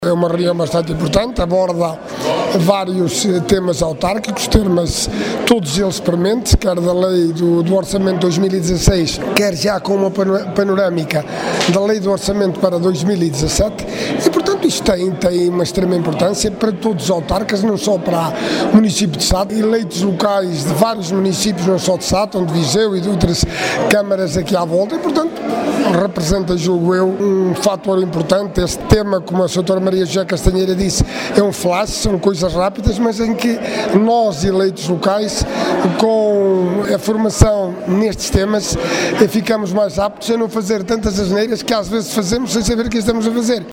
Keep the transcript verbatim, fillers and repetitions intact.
É uma reunião bastante importante, aborda vários temas autárquicos, temas todos eles prementes, quer da lei do, do Orçamento de dois mil e dezasseis, quer já com uma panorâmica da lei do Orçamento para dois mil e dezassete, e portanto isto tem, tem uma extrema importância para todos os autarcas, não só para o município de Sá, eleitos locais de vários municípios, não só de Sá, de Viseu e de outras câmaras aqui à volta, e portanto representa, julgo eu, um fator importante. Este tema, como a doutora Maria José Castanheira disse, é um flash, são coisas rápidas, mas em que nós, eleitos locais, com a formação nestes temas, ficamos mais aptos a não fazer tantas asneiras que às vezes fazemos sem saber o que estamos a fazer.